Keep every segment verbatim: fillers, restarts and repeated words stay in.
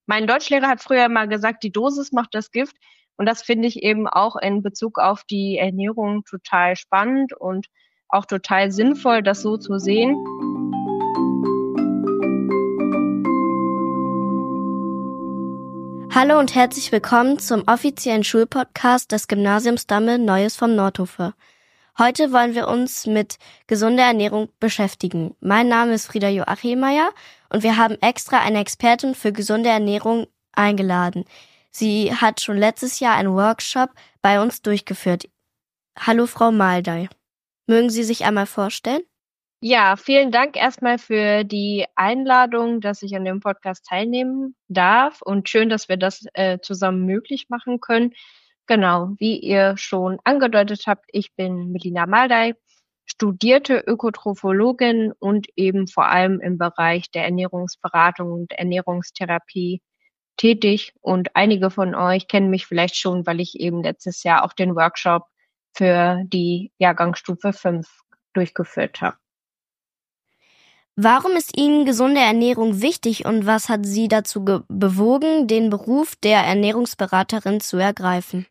Mein Deutschlehrer hat früher mal gesagt, die Dosis macht das Gift. Und das finde ich eben auch in Bezug auf die Ernährung total spannend und auch total sinnvoll, das so zu sehen. Hallo und herzlich willkommen zum offiziellen Schulpodcast des Gymnasiums Damme Neues vom Nordhofe. Heute wollen wir uns mit gesunder Ernährung beschäftigen. Mein Name ist Frieda Joachimmeier und wir haben extra eine Expertin für gesunde Ernährung eingeladen. Sie hat schon letztes Jahr einen Workshop bei uns durchgeführt. Hallo Frau Maldey. Mögen Sie sich einmal vorstellen? Ja, vielen Dank erstmal für die Einladung, dass ich an dem Podcast teilnehmen darf und schön, dass wir das äh, zusammen möglich machen können. Genau, wie ihr schon angedeutet habt, ich bin Melina Maldey, studierte Ökotrophologin und eben vor allem im Bereich der Ernährungsberatung und Ernährungstherapie tätig. Und einige von euch kennen mich vielleicht schon, weil ich eben letztes Jahr auch den Workshop für die Jahrgangsstufe fünf durchgeführt habe. Warum ist Ihnen gesunde Ernährung wichtig und was hat Sie dazu ge- bewogen, den Beruf der Ernährungsberaterin zu ergreifen?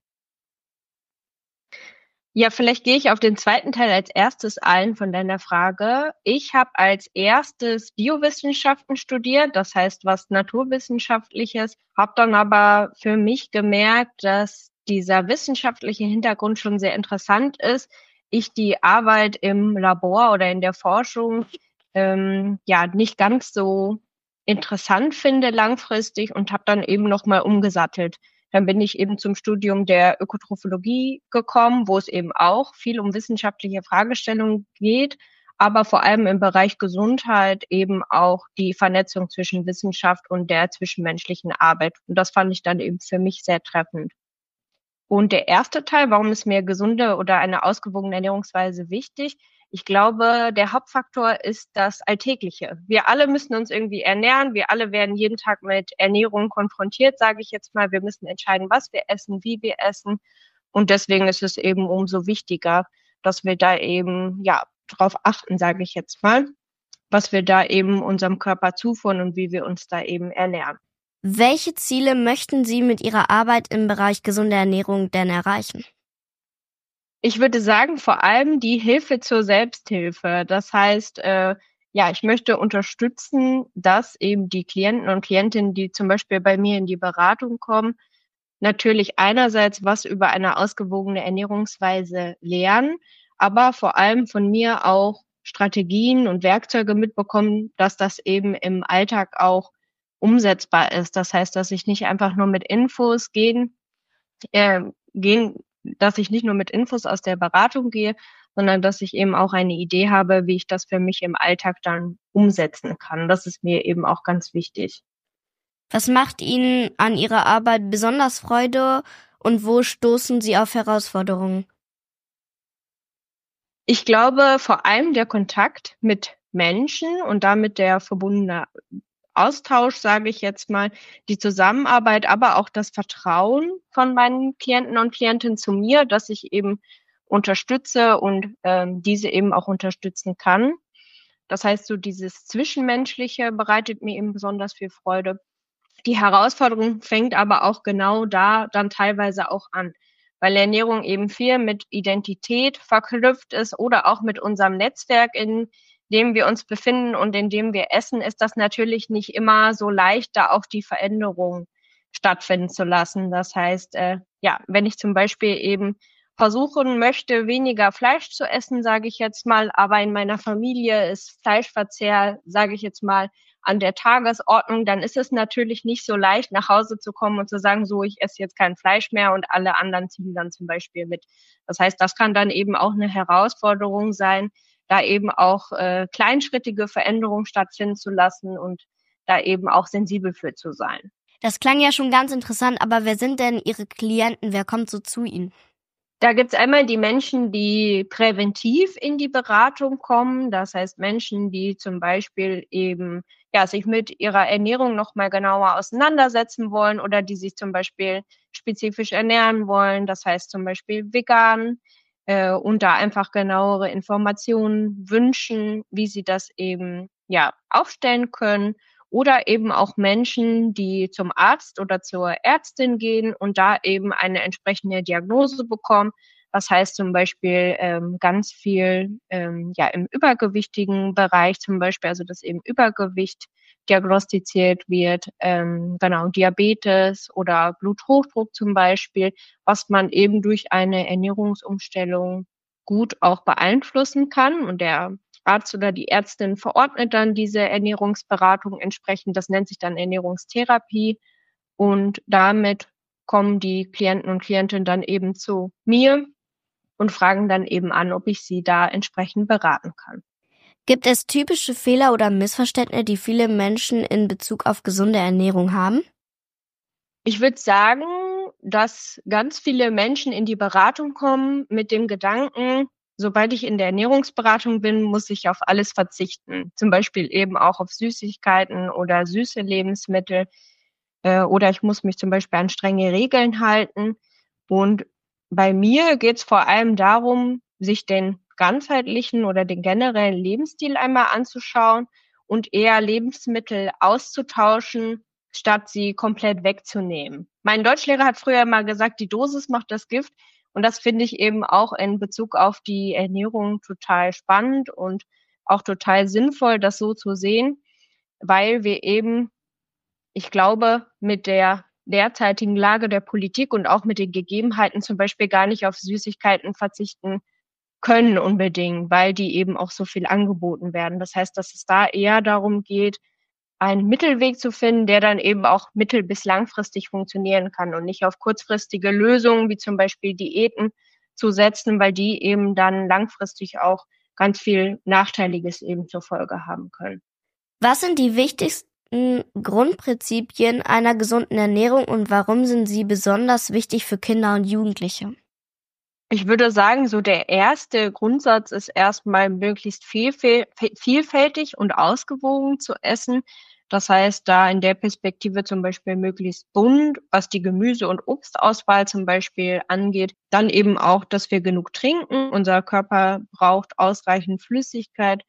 Ja, vielleicht gehe ich auf den zweiten Teil als erstes ein von deiner Frage. Ich habe als erstes Biowissenschaften studiert, das heißt was Naturwissenschaftliches, habe dann aber für mich gemerkt, dass dieser wissenschaftliche Hintergrund schon sehr interessant ist. Ich die Arbeit im Labor oder in der Forschung ähm, ja nicht ganz so interessant finde langfristig und habe dann eben nochmal umgesattelt. Dann bin ich eben zum Studium der Ökotrophologie gekommen, wo es eben auch viel um wissenschaftliche Fragestellungen geht, aber vor allem im Bereich Gesundheit eben auch die Vernetzung zwischen Wissenschaft und der zwischenmenschlichen Arbeit. Und das fand ich dann eben für mich sehr treffend. Und der erste Teil, warum ist mir gesunde oder eine ausgewogene Ernährungsweise wichtig? Ich glaube, der Hauptfaktor ist das Alltägliche. Wir alle müssen uns irgendwie ernähren. Wir alle werden jeden Tag mit Ernährung konfrontiert, sage ich jetzt mal. Wir müssen entscheiden, was wir essen, wie wir essen. Und deswegen ist es eben umso wichtiger, dass wir da eben, ja, drauf achten, sage ich jetzt mal, was wir da eben unserem Körper zuführen und wie wir uns da eben ernähren. Welche Ziele möchten Sie mit Ihrer Arbeit im Bereich gesunde Ernährung denn erreichen? Ich würde sagen, vor allem die Hilfe zur Selbsthilfe. Das heißt, äh, ja, ich möchte unterstützen, dass eben die Klienten und Klientinnen, die zum Beispiel bei mir in die Beratung kommen, natürlich einerseits was über eine ausgewogene Ernährungsweise lernen, aber vor allem von mir auch Strategien und Werkzeuge mitbekommen, dass das eben im Alltag auch umsetzbar ist. Das heißt, dass ich nicht einfach nur mit Infos gehen, äh, gehen, dass ich nicht nur mit Infos aus der Beratung gehe, sondern dass ich eben auch eine Idee habe, wie ich das für mich im Alltag dann umsetzen kann. Das ist mir eben auch ganz wichtig. Was macht Ihnen an Ihrer Arbeit besonders Freude und wo stoßen Sie auf Herausforderungen? Ich glaube, vor allem der Kontakt mit Menschen und damit der verbundene Austausch, sage ich jetzt mal, die Zusammenarbeit, aber auch das Vertrauen von meinen Klienten und Klientinnen zu mir, dass ich eben unterstütze und ähm, diese eben auch unterstützen kann. Das heißt, so dieses Zwischenmenschliche bereitet mir eben besonders viel Freude. Die Herausforderung fängt aber auch genau da dann teilweise auch an, weil Ernährung eben viel mit Identität verknüpft ist oder auch mit unserem Netzwerk, in dem wir uns befinden und in dem wir essen, ist das natürlich nicht immer so leicht, da auch die Veränderung stattfinden zu lassen. Das heißt, äh, ja, wenn ich zum Beispiel eben versuchen möchte, weniger Fleisch zu essen, sage ich jetzt mal, aber in meiner Familie ist Fleischverzehr, sage ich jetzt mal, an der Tagesordnung, dann ist es natürlich nicht so leicht, nach Hause zu kommen und zu sagen, so, ich esse jetzt kein Fleisch mehr und alle anderen ziehen dann zum Beispiel mit. Das heißt, das kann dann eben auch eine Herausforderung sein, da eben auch äh, kleinschrittige Veränderungen stattfinden zu lassen und da eben auch sensibel für zu sein. Das klang ja schon ganz interessant, aber wer sind denn Ihre Klienten? Wer kommt so zu Ihnen? Da gibt's einmal die Menschen, die präventiv in die Beratung kommen. Das heißt Menschen, die zum Beispiel eben ja sich mit ihrer Ernährung noch mal genauer auseinandersetzen wollen oder die sich zum Beispiel spezifisch ernähren wollen. Das heißt zum Beispiel vegan äh, und da einfach genauere Informationen wünschen, wie sie das eben ja aufstellen können. oder eben auch Menschen, die zum Arzt oder zur Ärztin gehen und da eben eine entsprechende Diagnose bekommen. Das heißt zum Beispiel ähm, ganz viel ähm, ja im übergewichtigen Bereich zum Beispiel, also dass eben Übergewicht diagnostiziert wird, ähm, genau, Diabetes oder Bluthochdruck zum Beispiel, was man eben durch eine Ernährungsumstellung gut auch beeinflussen kann. Und der Arzt oder die Ärztin verordnet dann diese Ernährungsberatung entsprechend. Das nennt sich dann Ernährungstherapie. Und damit kommen die Klienten und Klientinnen dann eben zu mir und fragen dann eben an, ob ich sie da entsprechend beraten kann. Gibt es typische Fehler oder Missverständnisse, die viele Menschen in Bezug auf gesunde Ernährung haben? Ich würde sagen, dass ganz viele Menschen in die Beratung kommen mit dem Gedanken, sobald ich in der Ernährungsberatung bin, muss ich auf alles verzichten. Zum Beispiel eben auch auf Süßigkeiten oder süße Lebensmittel. Äh, oder ich muss mich zum Beispiel an strenge Regeln halten. Und bei mir geht es vor allem darum, sich den ganzheitlichen oder den generellen Lebensstil einmal anzuschauen und eher Lebensmittel auszutauschen, statt sie komplett wegzunehmen. Mein Deutschlehrer hat früher mal gesagt, die Dosis macht das Gift. Und das finde ich eben auch in Bezug auf die Ernährung total spannend und auch total sinnvoll, das so zu sehen, weil wir eben, ich glaube, mit der derzeitigen Lage der Politik und auch mit den Gegebenheiten zum Beispiel gar nicht auf Süßigkeiten verzichten können unbedingt, weil die eben auch so viel angeboten werden. Das heißt, dass es da eher darum geht, einen Mittelweg zu finden, der dann eben auch mittel- bis langfristig funktionieren kann und nicht auf kurzfristige Lösungen wie zum Beispiel Diäten zu setzen, weil die eben dann langfristig auch ganz viel Nachteiliges eben zur Folge haben können. Was sind die wichtigsten Grundprinzipien einer gesunden Ernährung und warum sind sie besonders wichtig für Kinder und Jugendliche? Ich würde sagen, so der erste Grundsatz ist erstmal möglichst vielfäl- vielfältig und ausgewogen zu essen. Das heißt, da in der Perspektive zum Beispiel möglichst bunt, was die Gemüse- und Obstauswahl zum Beispiel angeht. Dann eben auch, dass wir genug trinken. Unser Körper braucht ausreichend Flüssigkeit,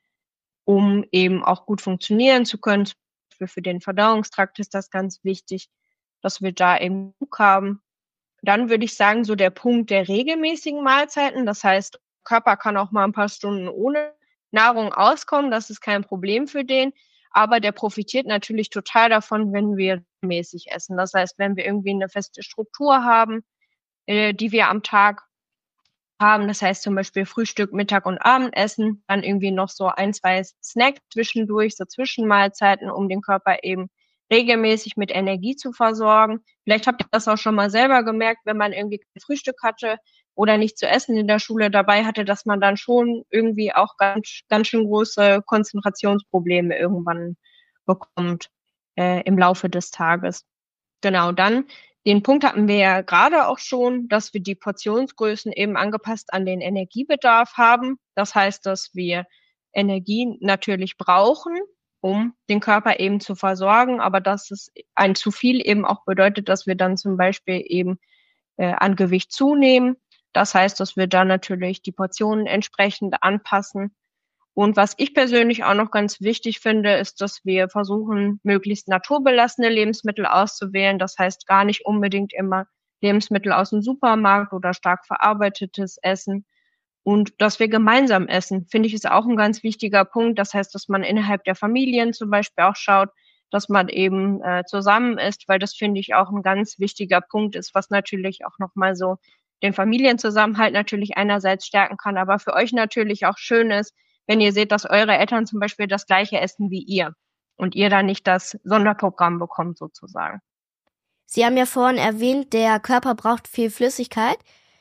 um eben auch gut funktionieren zu können. Zum Beispiel für den Verdauungstrakt ist das ganz wichtig, dass wir da eben genug haben. Dann würde ich sagen, so der Punkt der regelmäßigen Mahlzeiten. Das heißt, der Körper kann auch mal ein paar Stunden ohne Nahrung auskommen. Das ist kein Problem für den. Aber der profitiert natürlich total davon, wenn wir mäßig essen. Das heißt, wenn wir irgendwie eine feste Struktur haben, äh, die wir am Tag haben, das heißt zum Beispiel Frühstück, Mittag und Abendessen, dann irgendwie noch so ein, zwei Snacks zwischendurch, so Zwischenmahlzeiten, um den Körper eben regelmäßig mit Energie zu versorgen. Vielleicht habt ihr das auch schon mal selber gemerkt, wenn man irgendwie kein Frühstück hatte oder nicht zu essen in der Schule dabei hatte, dass man dann schon irgendwie auch ganz, ganz schön große Konzentrationsprobleme irgendwann bekommt äh, im Laufe des Tages. Genau, dann den Punkt hatten wir ja gerade auch schon, dass wir die Portionsgrößen eben angepasst an den Energiebedarf haben. Das heißt, dass wir Energie natürlich brauchen, um den Körper eben zu versorgen, aber dass es ein zu viel eben auch bedeutet, dass wir dann zum Beispiel eben äh, an Gewicht zunehmen. Das heißt, dass wir dann natürlich die Portionen entsprechend anpassen. Und was ich persönlich auch noch ganz wichtig finde, ist, dass wir versuchen, möglichst naturbelassene Lebensmittel auszuwählen. Das heißt gar nicht unbedingt immer Lebensmittel aus dem Supermarkt oder stark verarbeitetes Essen. Und dass wir gemeinsam essen, finde ich, ist auch ein ganz wichtiger Punkt. Das heißt, dass man innerhalb der Familien zum Beispiel auch schaut, dass man eben äh, zusammen isst, weil das, finde ich, auch ein ganz wichtiger Punkt ist, was natürlich auch nochmal so den Familienzusammenhalt natürlich einerseits stärken kann, aber für euch natürlich auch schön ist, wenn ihr seht, dass eure Eltern zum Beispiel das Gleiche essen wie ihr und ihr dann nicht das Sonderprogramm bekommt sozusagen. Sie haben ja vorhin erwähnt, der Körper braucht viel Flüssigkeit.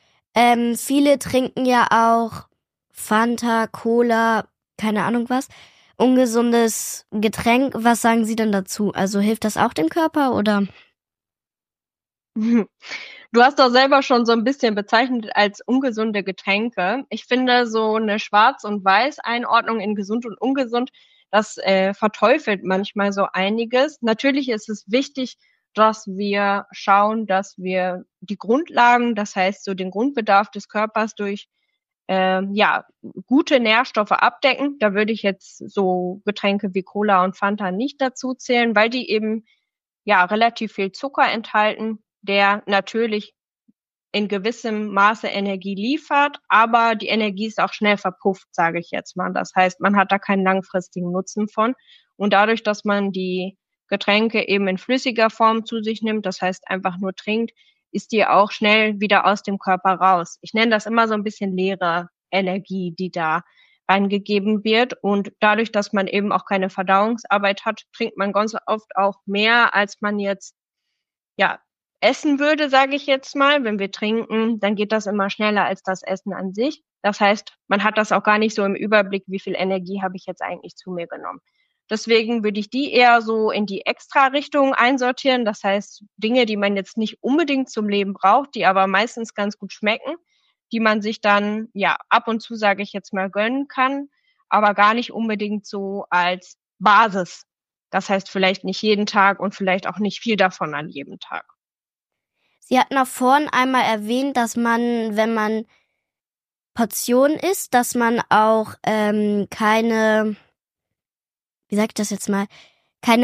Ähm, viele trinken ja auch Fanta, Cola, keine Ahnung was, ungesundes Getränk. Was sagen Sie denn dazu? Also hilft das auch dem Körper oder? Du hast doch selber schon so ein bisschen bezeichnet als ungesunde Getränke. Ich finde, so eine Schwarz- und Weiß-Einordnung in gesund und ungesund, das äh, verteufelt manchmal so einiges. Natürlich ist es wichtig, dass wir schauen, dass wir die Grundlagen, das heißt so den Grundbedarf des Körpers durch äh, ja, gute Nährstoffe abdecken. Da würde ich jetzt so Getränke wie Cola und Fanta nicht dazu zählen, weil die eben ja relativ viel Zucker enthalten, der natürlich in gewissem Maße Energie liefert, aber die Energie ist auch schnell verpufft, sage ich jetzt mal. Das heißt, man hat da keinen langfristigen Nutzen von. Und dadurch, dass man die Getränke eben in flüssiger Form zu sich nimmt, das heißt einfach nur trinkt, ist die auch schnell wieder aus dem Körper raus. Ich nenne das immer so ein bisschen leere Energie, die da reingegeben wird. Und dadurch, dass man eben auch keine Verdauungsarbeit hat, trinkt man ganz oft auch mehr, als man jetzt ja essen würde, sage ich jetzt mal. Wenn wir trinken, dann geht das immer schneller als das Essen an sich. Das heißt, man hat das auch gar nicht so im Überblick, wie viel Energie habe ich jetzt eigentlich zu mir genommen. Deswegen würde ich die eher so in die Extra-Richtung einsortieren. Das heißt, Dinge, die man jetzt nicht unbedingt zum Leben braucht, die aber meistens ganz gut schmecken, die man sich dann ja ab und zu, sage ich jetzt mal, gönnen kann, aber gar nicht unbedingt so als Basis. Das heißt, vielleicht nicht jeden Tag und vielleicht auch nicht viel davon an jedem Tag. Sie hatten auch vorhin einmal erwähnt, dass man, wenn man Portionen isst, dass man auch ähm, keine, wie sag ich das jetzt mal, keine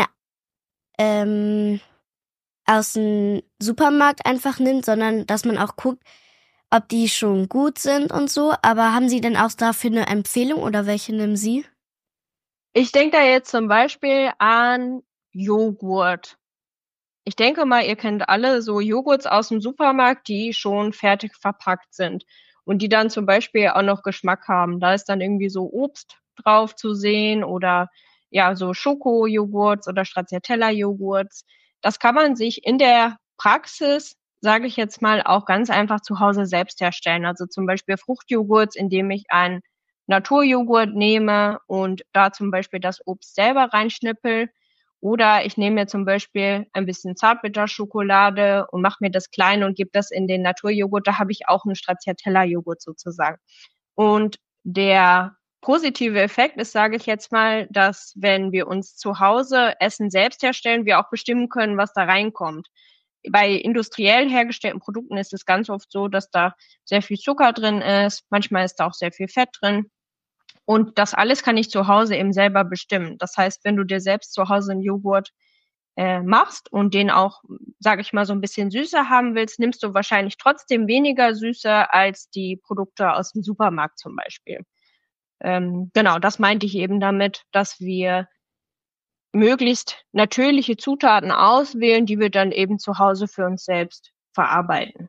ähm, aus dem Supermarkt einfach nimmt, sondern dass man auch guckt, ob die schon gut sind und so. Aber haben Sie denn auch dafür eine Empfehlung oder welche nehmen Sie? Ich denke da jetzt zum Beispiel an Joghurt. Ich denke mal, ihr kennt alle so Joghurts aus dem Supermarkt, die schon fertig verpackt sind und die dann zum Beispiel auch noch Geschmack haben. Da ist dann irgendwie so Obst drauf zu sehen oder ja, so Schoko-Joghurts oder Stracciatella-Joghurts. Das kann man sich in der Praxis, sage ich jetzt mal, auch ganz einfach zu Hause selbst herstellen. Also zum Beispiel Fruchtjoghurts, indem ich einen Naturjoghurt nehme und da zum Beispiel das Obst selber reinschnippel. Oder ich nehme mir zum Beispiel ein bisschen Zartbitterschokolade und mache mir das klein und gebe das in den Naturjoghurt. Da habe ich auch einen Stracciatella-Joghurt sozusagen. Und der positive Effekt ist, sage ich jetzt mal, dass wenn wir uns zu Hause Essen selbst herstellen, wir auch bestimmen können, was da reinkommt. Bei industriell hergestellten Produkten ist es ganz oft so, dass da sehr viel Zucker drin ist. Manchmal ist da auch sehr viel Fett drin. Und das alles kann ich zu Hause eben selber bestimmen. Das heißt, wenn du dir selbst zu Hause einen Joghurt äh, machst und den auch, sage ich mal, so ein bisschen süßer haben willst, nimmst du wahrscheinlich trotzdem weniger Süße als die Produkte aus dem Supermarkt zum Beispiel. Ähm, genau, das meinte ich eben damit, dass wir möglichst natürliche Zutaten auswählen, die wir dann eben zu Hause für uns selbst verarbeiten.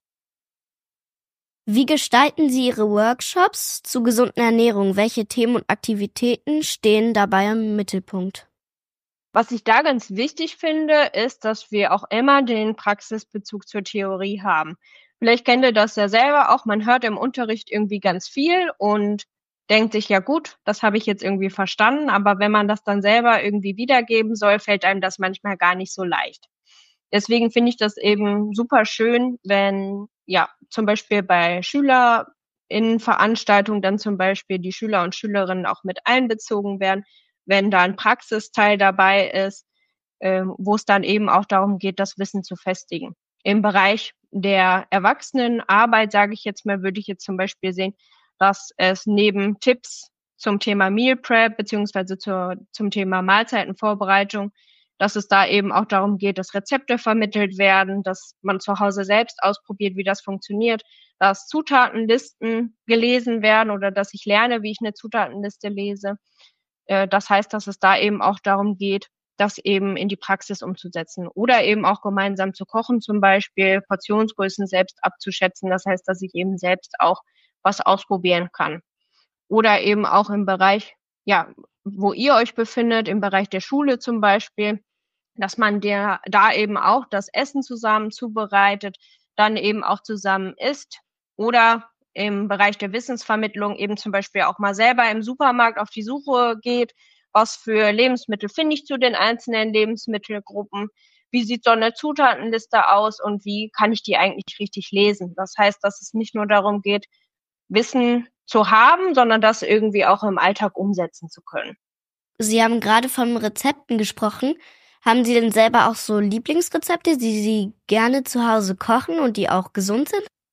Wie gestalten Sie Ihre Workshops zu gesunder Ernährung? Welche Themen und Aktivitäten stehen dabei im Mittelpunkt? Was ich da ganz wichtig finde, ist, dass wir auch immer den Praxisbezug zur Theorie haben. Vielleicht kennt ihr das ja selber auch, man hört im Unterricht irgendwie ganz viel und denkt sich, ja gut, das habe ich jetzt irgendwie verstanden, aber wenn man das dann selber irgendwie wiedergeben soll, fällt einem das manchmal gar nicht so leicht. Deswegen finde ich das eben super schön, wenn ja zum Beispiel bei SchülerInnenveranstaltungen dann zum Beispiel die Schüler und Schülerinnen auch mit einbezogen werden, wenn da ein Praxisteil dabei ist, äh, wo es dann eben auch darum geht, das Wissen zu festigen. Im Bereich der Erwachsenenarbeit, sage ich jetzt mal, würde ich jetzt zum Beispiel sehen, dass es neben Tipps zum Thema Meal Prep beziehungsweise zur, zum Thema Mahlzeitenvorbereitung, dass es da eben auch darum geht, dass Rezepte vermittelt werden, dass man zu Hause selbst ausprobiert, wie das funktioniert, dass Zutatenlisten gelesen werden oder dass ich lerne, wie ich eine Zutatenliste lese. Das heißt, dass es da eben auch darum geht, das eben in die Praxis umzusetzen oder eben auch gemeinsam zu kochen, zum Beispiel Portionsgrößen selbst abzuschätzen. Das heißt, dass ich eben selbst auch was ausprobieren kann. Oder eben auch im Bereich, ja, wo ihr euch befindet, im Bereich der Schule zum Beispiel, dass man der, da eben auch das Essen zusammen zubereitet, dann eben auch zusammen isst oder im Bereich der Wissensvermittlung eben zum Beispiel auch mal selber im Supermarkt auf die Suche geht, was für Lebensmittel finde ich zu den einzelnen Lebensmittelgruppen, wie sieht so eine Zutatenliste aus und wie kann ich die eigentlich richtig lesen. Das heißt, dass es nicht nur darum geht, Wissen zu haben, sondern das irgendwie auch im Alltag umsetzen zu können. Sie haben gerade von Rezepten gesprochen. Haben Sie denn selber auch so Lieblingsrezepte, die Sie gerne zu Hause kochen und die auch gesund sind?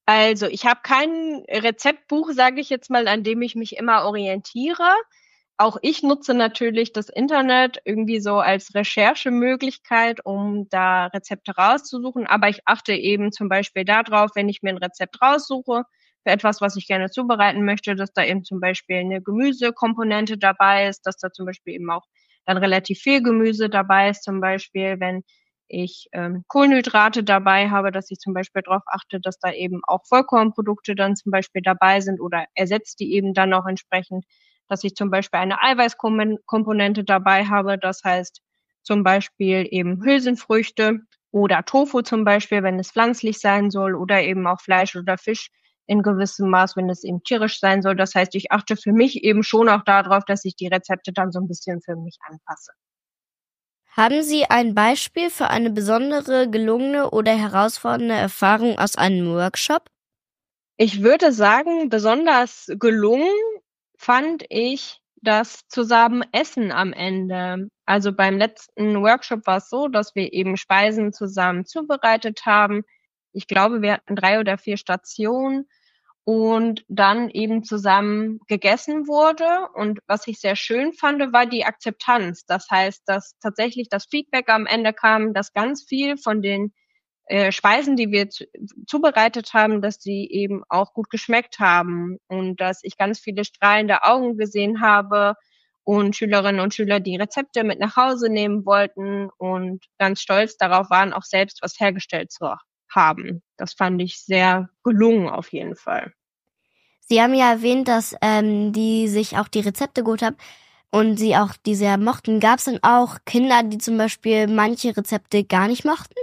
Also, ich habe kein Rezeptbuch, sage ich jetzt mal, an dem ich mich immer orientiere. Auch ich nutze natürlich das Internet irgendwie so als Recherchemöglichkeit, um da Rezepte rauszusuchen. Aber ich achte eben zum Beispiel darauf, wenn ich mir ein Rezept raussuche für etwas, was ich gerne zubereiten möchte, dass da eben zum Beispiel eine Gemüsekomponente dabei ist, dass da zum Beispiel eben auch dann relativ viel Gemüse dabei ist. Zum Beispiel, wenn ich ähm, Kohlenhydrate dabei habe, dass ich zum Beispiel darauf achte, dass da eben auch Vollkornprodukte dann zum Beispiel dabei sind oder ersetzt die eben dann auch entsprechend, dass ich zum Beispiel eine Eiweißkomponente dabei habe, das heißt zum Beispiel eben Hülsenfrüchte oder Tofu zum Beispiel, wenn es pflanzlich sein soll, oder eben auch Fleisch oder Fisch in gewissem Maß, wenn es eben tierisch sein soll. Das heißt, ich achte für mich eben schon auch darauf, dass ich die Rezepte dann so ein bisschen für mich anpasse. Haben Sie ein Beispiel für eine besondere, gelungene oder herausfordernde Erfahrung aus einem Workshop? Ich würde sagen, besonders gelungen fand ich das Zusammenessen am Ende. Also beim letzten Workshop war es so, dass wir eben Speisen zusammen zubereitet haben. Ich glaube, wir hatten drei oder vier Stationen und dann eben zusammen gegessen wurde. Und was ich sehr schön fand, war die Akzeptanz. Das heißt, dass tatsächlich das Feedback am Ende kam, dass ganz viel von den äh, Speisen, die wir zu, zubereitet haben, dass die eben auch gut geschmeckt haben und dass ich ganz viele strahlende Augen gesehen habe und Schülerinnen und Schüler die Rezepte mit nach Hause nehmen wollten und ganz stolz darauf waren, auch selbst was hergestellt zu haben. Das fand ich sehr gelungen auf jeden Fall. Sie haben ja erwähnt, dass ähm, die sich auch die Rezepte gut haben und sie auch die sehr mochten. Gab es denn auch Kinder, die zum Beispiel manche Rezepte gar nicht mochten?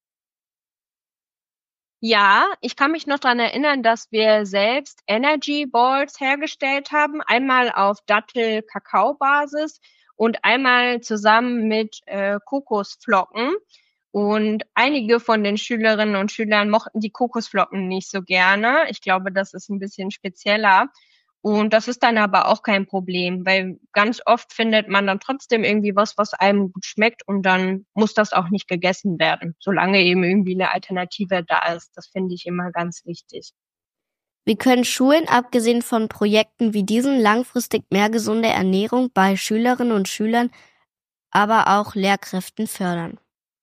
Ja, ich kann mich noch dran erinnern, dass wir selbst Energy Balls hergestellt haben, einmal auf Dattel-Kakao-Basis und einmal zusammen mit äh, Kokosflocken. Und einige von den Schülerinnen und Schülern mochten die Kokosflocken nicht so gerne. Ich glaube, das ist ein bisschen spezieller. Und das ist dann aber auch kein Problem, weil ganz oft findet man dann trotzdem irgendwie was, was einem gut schmeckt und dann muss das auch nicht gegessen werden, solange eben irgendwie eine Alternative da ist. Das finde ich immer ganz wichtig. Wie können Schulen, abgesehen von Projekten wie diesen, langfristig mehr gesunde Ernährung bei Schülerinnen und Schülern, aber auch Lehrkräften fördern?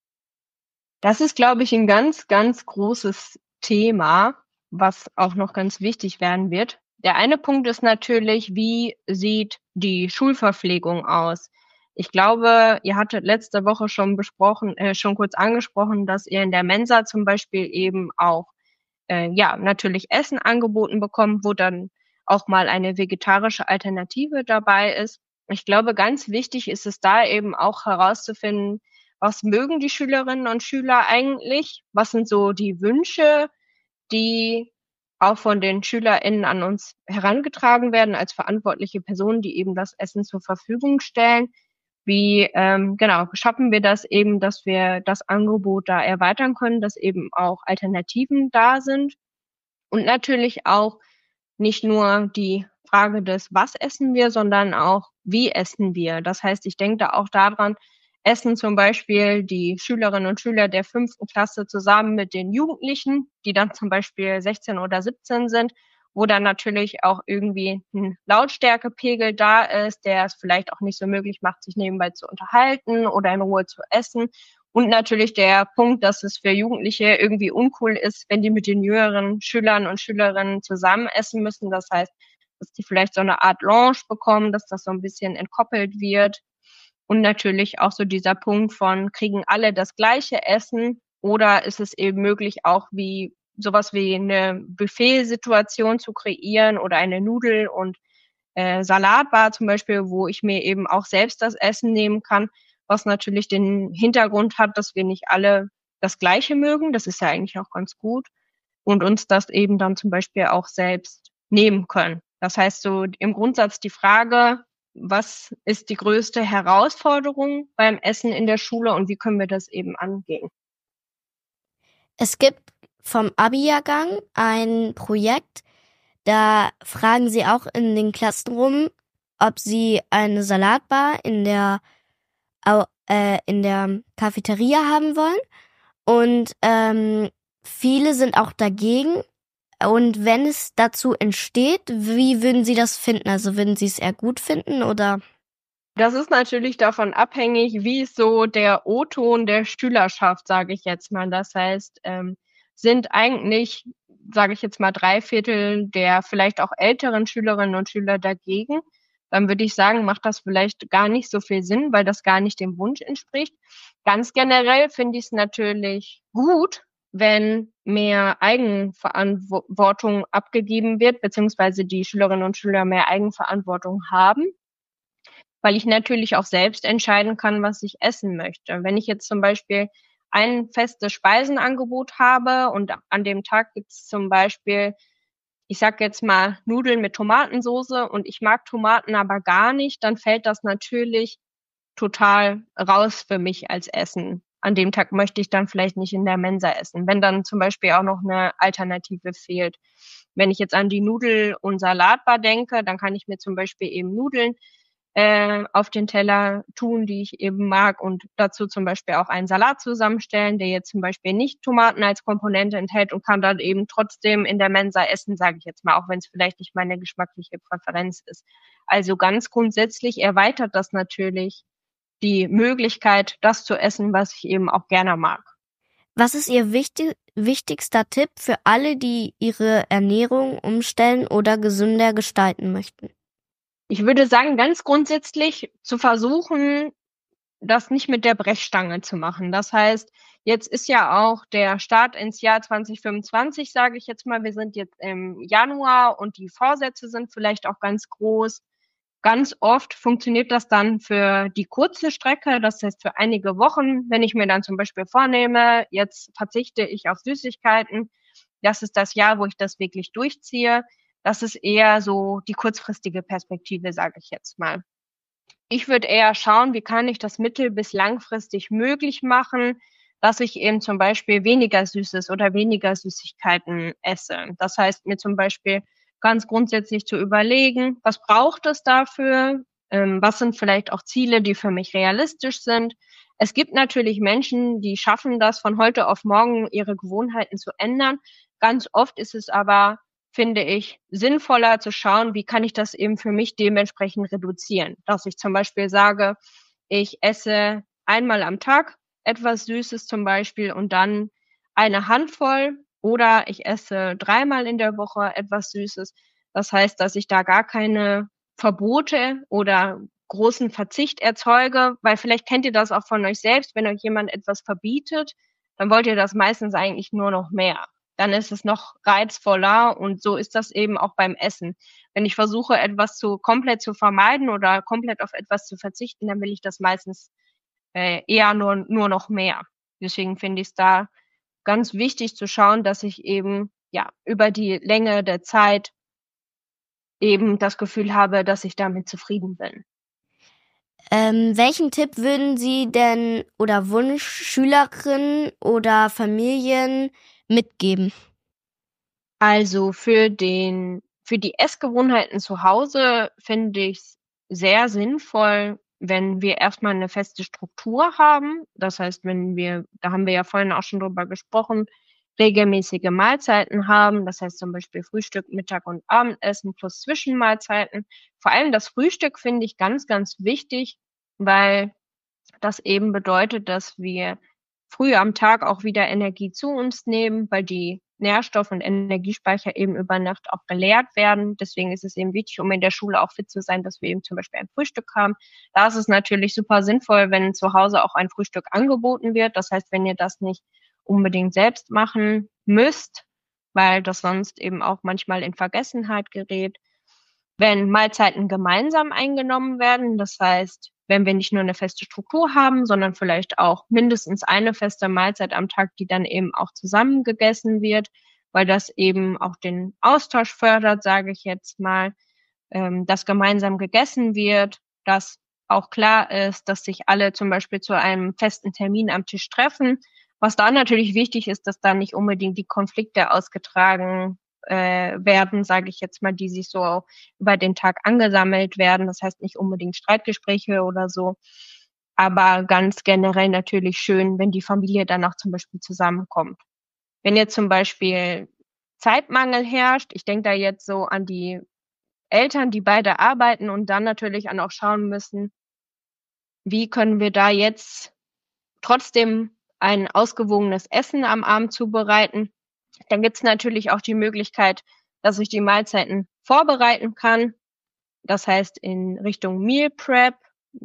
Das ist, glaube ich, ein ganz, ganz großes Thema, was auch noch ganz wichtig werden wird. Der eine Punkt ist natürlich, wie sieht die Schulverpflegung aus? Ich glaube, ihr hattet letzte Woche schon besprochen, äh, schon kurz angesprochen, dass ihr in der Mensa zum Beispiel eben auch, äh, ja, natürlich Essen angeboten bekommt, wo dann auch mal eine vegetarische Alternative dabei ist. Ich glaube, ganz wichtig ist es da eben auch herauszufinden, was mögen die Schülerinnen und Schüler eigentlich? Was sind so die Wünsche, die auch von den SchülerInnen an uns herangetragen werden als verantwortliche Personen, die eben das Essen zur Verfügung stellen? Wie, ähm, genau, schaffen wir das eben, dass wir das Angebot da erweitern können, dass eben auch Alternativen da sind? Und natürlich auch nicht nur die Frage des, was essen wir, sondern auch, wie essen wir. Das heißt, ich denke da auch daran, essen zum Beispiel die Schülerinnen und Schüler der fünften Klasse zusammen mit den Jugendlichen, die dann zum Beispiel sechzehn oder siebzehn sind, wo dann natürlich auch irgendwie ein Lautstärkepegel da ist, der es vielleicht auch nicht so möglich macht, sich nebenbei zu unterhalten oder in Ruhe zu essen. Und natürlich der Punkt, dass es für Jugendliche irgendwie uncool ist, wenn die mit den jüngeren Schülern und Schülerinnen zusammen essen müssen. Das heißt, dass die vielleicht so eine Art Lounge bekommen, dass das so ein bisschen entkoppelt wird. Und natürlich auch so dieser Punkt von, kriegen alle das gleiche Essen oder ist es eben möglich, auch wie sowas wie eine Buffet-Situation zu kreieren oder eine Nudel- und äh, Salatbar zum Beispiel, wo ich mir eben auch selbst das Essen nehmen kann, was natürlich den Hintergrund hat, dass wir nicht alle das Gleiche mögen. Das ist ja eigentlich auch ganz gut. Und uns das eben dann zum Beispiel auch selbst nehmen können. Das heißt so im Grundsatz die Frage, was ist die größte Herausforderung beim Essen in der Schule und wie können wir das eben angehen? Es gibt vom Abi-Jahrgang ein Projekt, da fragen sie auch in den Klassen rum, ob sie eine Salatbar in der, äh, in der Cafeteria haben wollen. Und ähm, viele sind auch dagegen, Und wenn es dazu entsteht, wie würden Sie das finden? Also würden Sie es eher gut finden oder? Das ist natürlich davon abhängig, wie ist so der O-Ton der Schülerschaft, sage ich jetzt mal. Das heißt, ähm, sind eigentlich, sage ich jetzt mal, drei Viertel der vielleicht auch älteren Schülerinnen und Schüler dagegen, dann würde ich sagen, macht das vielleicht gar nicht so viel Sinn, weil das gar nicht dem Wunsch entspricht. Ganz generell finde ich es natürlich gut, wenn mehr Eigenverantwortung abgegeben wird, beziehungsweise die Schülerinnen und Schüler mehr Eigenverantwortung haben, weil ich natürlich auch selbst entscheiden kann, was ich essen möchte. Wenn ich jetzt zum Beispiel ein festes Speisenangebot habe und an dem Tag gibt's zum Beispiel, ich sage jetzt mal, Nudeln mit Tomatensoße und ich mag Tomaten aber gar nicht, dann fällt das natürlich total raus für mich als Essen. An dem Tag möchte ich dann vielleicht nicht in der Mensa essen, wenn dann zum Beispiel auch noch eine Alternative fehlt. Wenn ich jetzt an die Nudel- und Salatbar denke, dann kann ich mir zum Beispiel eben Nudeln äh, auf den Teller tun, die ich eben mag und dazu zum Beispiel auch einen Salat zusammenstellen, der jetzt zum Beispiel nicht Tomaten als Komponente enthält und kann dann eben trotzdem in der Mensa essen, sage ich jetzt mal, auch wenn es vielleicht nicht meine geschmackliche Präferenz ist. Also ganz grundsätzlich erweitert das natürlich die Möglichkeit, das zu essen, was ich eben auch gerne mag. Was ist Ihr wichtig, wichtigster Tipp für alle, die ihre Ernährung umstellen oder gesünder gestalten möchten? Ich würde sagen, ganz grundsätzlich zu versuchen, das nicht mit der Brechstange zu machen. Das heißt, jetzt ist ja auch der Start ins Jahr zwanzig fünfundzwanzig, sage ich jetzt mal. Wir sind jetzt im Januar und die Vorsätze sind vielleicht auch ganz groß. Ganz oft funktioniert das dann für die kurze Strecke, das heißt für einige Wochen, wenn ich mir dann zum Beispiel vornehme, jetzt verzichte ich auf Süßigkeiten, das ist das Jahr, wo ich das wirklich durchziehe. Das ist eher so die kurzfristige Perspektive, sage ich jetzt mal. Ich würde eher schauen, wie kann ich das mittel- bis langfristig möglich machen, dass ich eben zum Beispiel weniger Süßes oder weniger Süßigkeiten esse. Das heißt, mir zum Beispiel ganz grundsätzlich zu überlegen, was braucht es dafür? Ähm, was sind vielleicht auch Ziele, die für mich realistisch sind? Es gibt natürlich Menschen, die schaffen das von heute auf morgen, ihre Gewohnheiten zu ändern. Ganz oft ist es aber, finde ich, sinnvoller zu schauen, wie kann ich das eben für mich dementsprechend reduzieren. Dass ich zum Beispiel sage, ich esse einmal am Tag etwas Süßes zum Beispiel und dann eine Handvoll oder ich esse dreimal in der Woche etwas Süßes. Das heißt, dass ich da gar keine Verbote oder großen Verzicht erzeuge, weil vielleicht kennt ihr das auch von euch selbst, wenn euch jemand etwas verbietet, dann wollt ihr das meistens eigentlich nur noch mehr. Dann ist es noch reizvoller und so ist das eben auch beim Essen. Wenn ich versuche, etwas zu komplett zu vermeiden oder komplett auf etwas zu verzichten, dann will ich das meistens äh, eher nur nur noch mehr. Deswegen finde ich es da ganz wichtig zu schauen, dass ich eben, ja, über die Länge der Zeit eben das Gefühl habe, dass ich damit zufrieden bin. Ähm, welchen Tipp würden Sie denn oder Wunschschülerinnen oder Familien mitgeben? Also für den für die Essgewohnheiten zu Hause finde ich's sehr sinnvoll, wenn wir erst mal 'ne feste Struktur haben. Das heißt, wenn wir da haben wir ja vorhin auch schon drüber gesprochen, regelmäßige Mahlzeiten haben. Das heißt zum Beispiel Frühstück, Mittag und Abendessen plus Zwischenmahlzeiten. Vor allem das Frühstück finde ich ganz, ganz wichtig, weil das eben bedeutet, dass wir früh am Tag auch wieder Energie zu uns nehmen, weil die Nährstoff und Energiespeicher eben über Nacht auch geleert werden. Deswegen ist es eben wichtig, um in der Schule auch fit zu sein, dass wir eben zum Beispiel ein Frühstück haben. Da ist es natürlich super sinnvoll, wenn zu Hause auch ein Frühstück angeboten wird. Das heißt, wenn ihr das nicht unbedingt selbst machen müsst, weil das sonst eben auch manchmal in Vergessenheit gerät. Wenn Mahlzeiten gemeinsam eingenommen werden, das heißt, wenn wir nicht nur 'ne feste Struktur haben, sondern vielleicht auch mindestens eine feste Mahlzeit am Tag, die dann eben auch zusammen gegessen wird, weil das eben auch den Austausch fördert, sage ich jetzt mal, ähm, dass gemeinsam gegessen wird, dass auch klar ist, dass sich alle zum Beispiel zu einem festen Termin am Tisch treffen. Was da natürlich wichtig ist, dass da nicht unbedingt die Konflikte ausgetragen äh, werden, sage ich jetzt mal, die sich so über den Tag angesammelt werden. Das heißt nicht unbedingt Streitgespräche oder so, aber ganz generell natürlich schön, wenn die Familie dann auch zum Beispiel zusammenkommt. Wenn jetzt zum Beispiel Zeitmangel herrscht. Ich denke da jetzt so an die Eltern, die beide arbeiten und dann natürlich auch schauen müssen, wie können wir da jetzt trotzdem ein ausgewogenes Essen am Abend zubereiten. Dann gibt's natürlich auch die Möglichkeit, dass ich die Mahlzeiten vorbereiten kann. Das heißt, in Richtung Meal Prep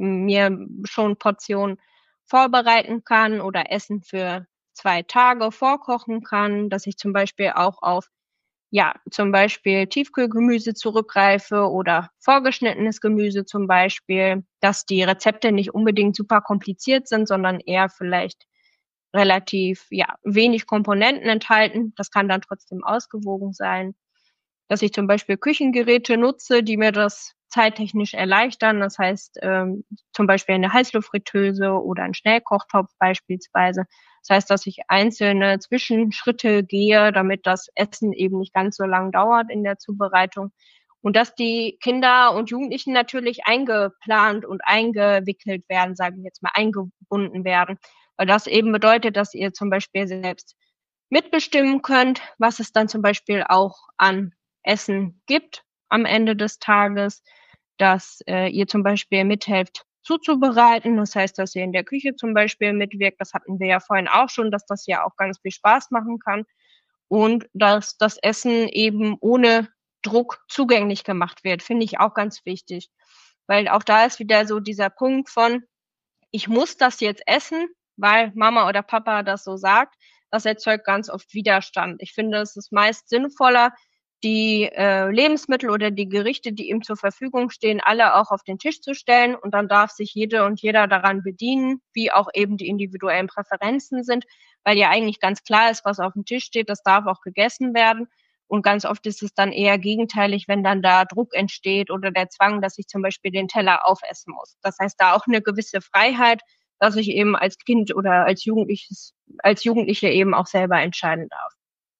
mir schon Portionen vorbereiten kann oder Essen für zwei Tage vorkochen kann, dass ich zum Beispiel auch auf, ja, zum Beispiel Tiefkühlgemüse zurückgreife oder vorgeschnittenes Gemüse zum Beispiel, dass die Rezepte nicht unbedingt super kompliziert sind, sondern eher vielleicht relativ, ja, wenig Komponenten enthalten. Das kann dann trotzdem ausgewogen sein. Dass ich zum Beispiel Küchengeräte nutze, die mir das zeittechnisch erleichtern. Das heißt, ähm, zum Beispiel eine Heißluftfritteuse oder ein Schnellkochtopf beispielsweise. Das heißt, dass ich einzelne Zwischenschritte gehe, damit das Essen eben nicht ganz so lang dauert in der Zubereitung. Und dass die Kinder und Jugendlichen natürlich eingeplant und eingewickelt werden, sage ich jetzt mal, eingebunden werden. Weil das eben bedeutet, dass ihr zum Beispiel selbst mitbestimmen könnt, was es dann zum Beispiel auch an Essen gibt am Ende des Tages, dass äh, ihr zum Beispiel mithelft zuzubereiten. Das heißt, dass ihr in der Küche zum Beispiel mitwirkt. Das hatten wir ja vorhin auch schon, dass das ja auch ganz viel Spaß machen kann. Und dass das Essen eben ohne Druck zugänglich gemacht wird, finde ich auch ganz wichtig. Weil auch da ist wieder so dieser Punkt von, ich muss das jetzt essen, weil Mama oder Papa das so sagt. Das erzeugt ganz oft Widerstand. Ich finde, es ist meist sinnvoller, die äh, Lebensmittel oder die Gerichte, die ihm zur Verfügung stehen, alle auch auf den Tisch zu stellen. Und dann darf sich jede und jeder daran bedienen, wie auch eben die individuellen Präferenzen sind, weil ja eigentlich ganz klar ist, was auf dem Tisch steht, das darf auch gegessen werden. Und ganz oft ist es dann eher gegenteilig, wenn dann da Druck entsteht oder der Zwang, dass ich zum Beispiel den Teller aufessen muss. Das heißt, da auch eine gewisse Freiheit, dass ich eben als Kind oder als Jugendliches, als Jugendliche eben auch selber entscheiden darf.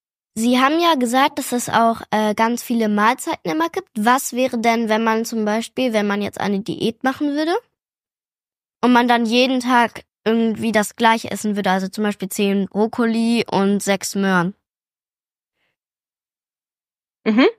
Sie haben ja gesagt, dass es auch äh, ganz viele Mahlzeiten immer gibt. Was wäre denn, wenn man zum Beispiel, wenn man jetzt eine Diät machen würde und man dann jeden Tag irgendwie das Gleiche essen würde, also zum Beispiel zehn Brokkoli und sechs Möhren? Mhm.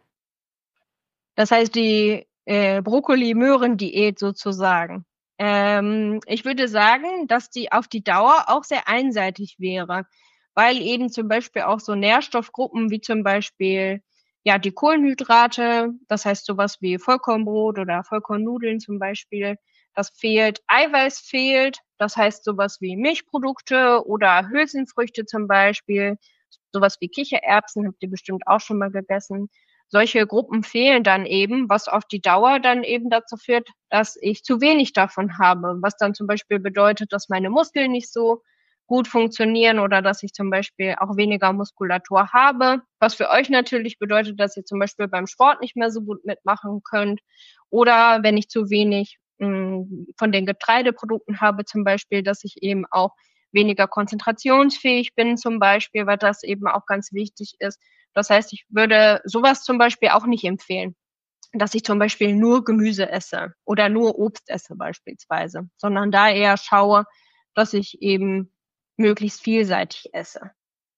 Das heißt, die äh, Brokkoli-Möhren-Diät sozusagen. Ähm, ich würde sagen, dass die auf die Dauer auch sehr einseitig wäre, weil eben zum Beispiel auch so Nährstoffgruppen wie zum Beispiel ja die Kohlenhydrate, das heißt sowas wie Vollkornbrot oder Vollkornnudeln zum Beispiel, das fehlt, Eiweiß fehlt, das heißt sowas wie Milchprodukte oder Hülsenfrüchte zum Beispiel, sowas wie Kichererbsen, habt ihr bestimmt auch schon mal gegessen. Solche Gruppen fehlen dann eben, was auf die Dauer dann eben dazu führt, dass ich zu wenig davon habe, was dann zum Beispiel bedeutet, dass meine Muskeln nicht so gut funktionieren oder dass ich zum Beispiel auch weniger Muskulatur habe, was für euch natürlich bedeutet, dass ihr zum Beispiel beim Sport nicht mehr so gut mitmachen könnt oder wenn ich zu wenig mh, von den Getreideprodukten habe zum Beispiel, dass ich eben auch weniger konzentrationsfähig bin zum Beispiel, weil das eben auch ganz wichtig ist. Das heißt, ich würde sowas zum Beispiel auch nicht empfehlen, dass ich zum Beispiel nur Gemüse esse oder nur Obst esse beispielsweise, sondern da eher schaue, dass ich eben möglichst vielseitig esse.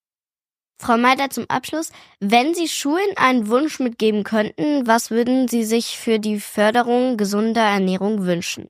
Frau Meider, zum Abschluss, wenn Sie Schulen einen Wunsch mitgeben könnten, was würden Sie sich für die Förderung gesunder Ernährung wünschen?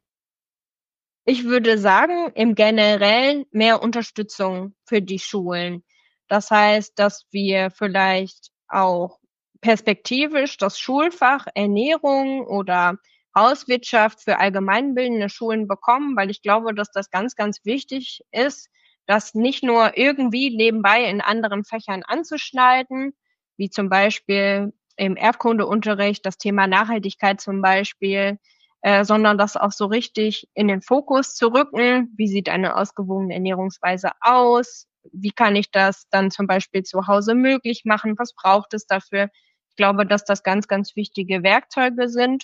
Ich würde sagen, im Generellen mehr Unterstützung für die Schulen. Das heißt, dass wir vielleicht auch perspektivisch das Schulfach Ernährung oder Hauswirtschaft für allgemeinbildende Schulen bekommen, weil ich glaube, dass das ganz, ganz wichtig ist, das nicht nur irgendwie nebenbei in anderen Fächern anzuschneiden, wie zum Beispiel im Erdkundeunterricht das Thema Nachhaltigkeit zum Beispiel, äh, sondern das auch so richtig in den Fokus zu rücken. Wie sieht eine ausgewogene Ernährungsweise aus? Wie kann ich das dann zum Beispiel zu Hause möglich machen? Was braucht es dafür? Ich glaube, dass das ganz, ganz wichtige Werkzeuge sind.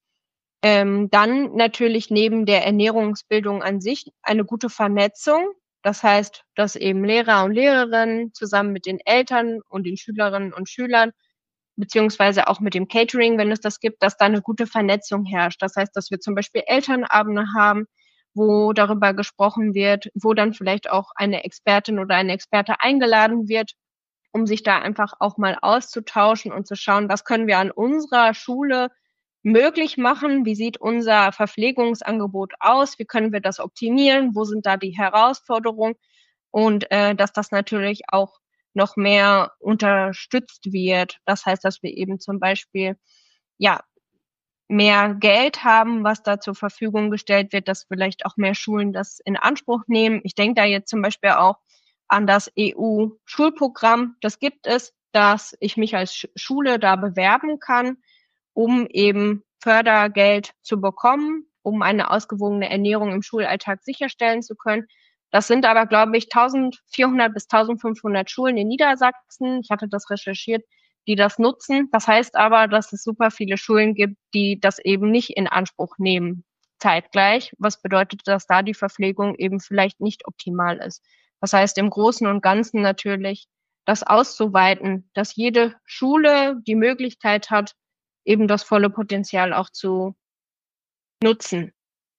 Ähm, dann natürlich neben der Ernährungsbildung an sich eine gute Vernetzung. Das heißt, dass eben Lehrer und Lehrerinnen zusammen mit den Eltern und den Schülerinnen und Schülern beziehungsweise auch mit dem Catering, wenn es das gibt, dass da eine gute Vernetzung herrscht. Das heißt, dass wir zum Beispiel Elternabende haben, wo darüber gesprochen wird, wo dann vielleicht auch eine Expertin oder ein Experte eingeladen wird, um sich da einfach auch mal auszutauschen und zu schauen, was können wir an unserer Schule möglich machen? Wie sieht unser Verpflegungsangebot aus? Wie können wir das optimieren? Wo sind da die Herausforderungen? Und äh, dass das natürlich auch noch mehr unterstützt wird. Das heißt, dass wir eben zum Beispiel ja mehr Geld haben, was da zur Verfügung gestellt wird, dass vielleicht auch mehr Schulen das in Anspruch nehmen. Ich denke da jetzt zum Beispiel auch an das E U-Schulprogramm. Das gibt es, dass ich mich als Schule da bewerben kann, um eben Fördergeld zu bekommen, um eine ausgewogene Ernährung im Schulalltag sicherstellen zu können. Das sind aber, glaube ich, eintausendvierhundert bis eintausendfünfhundert Schulen in Niedersachsen. Ich hatte das recherchiert, die das nutzen. Das heißt aber, dass es super viele Schulen gibt, die das eben nicht in Anspruch nehmen zeitgleich. Was bedeutet, dass da die Verpflegung eben vielleicht nicht optimal ist. Das heißt, im Großen und Ganzen natürlich das auszuweiten, dass jede Schule die Möglichkeit hat, eben das volle Potenzial auch zu nutzen.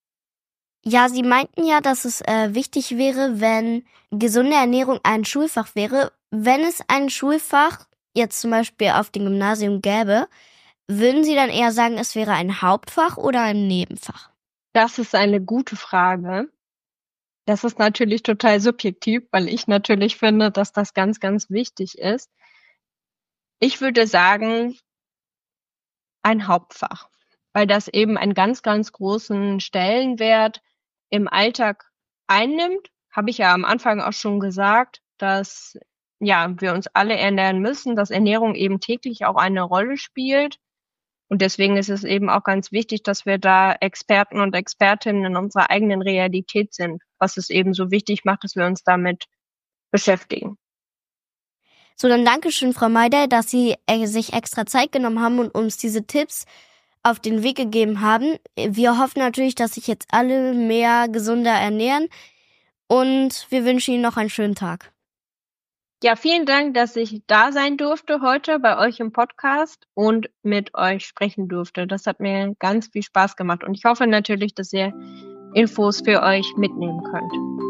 Ja, Sie meinten ja, dass es äh, wichtig wäre, wenn gesunde Ernährung ein Schulfach wäre. Wenn es ein Schulfach jetzt zum Beispiel auf dem Gymnasium gäbe, würden Sie dann eher sagen, es wäre ein Hauptfach oder ein Nebenfach? Das ist eine gute Frage. Das ist natürlich total subjektiv, weil ich natürlich finde, dass das ganz, ganz wichtig ist. Ich würde sagen, ein Hauptfach, weil das eben einen ganz, ganz großen Stellenwert im Alltag einnimmt. Habe ich ja am Anfang auch schon gesagt, dass ja wir uns alle ernähren müssen, dass Ernährung eben täglich auch eine Rolle spielt. Und deswegen ist es eben auch ganz wichtig, dass wir da Experten und Expertinnen in unserer eigenen Realität sind, was es eben so wichtig macht, dass wir uns damit beschäftigen. So, dann Dankeschön, Frau Meider, dass Sie äh, sich extra Zeit genommen haben und uns diese Tipps auf den Weg gegeben haben. Wir hoffen natürlich, dass sich jetzt alle mehr gesunder ernähren und wir wünschen Ihnen noch einen schönen Tag. Ja, vielen Dank, dass ich da sein durfte heute bei euch im Podcast und mit euch sprechen durfte. Das hat mir ganz viel Spaß gemacht und ich hoffe natürlich, dass ihr Infos für euch mitnehmen könnt.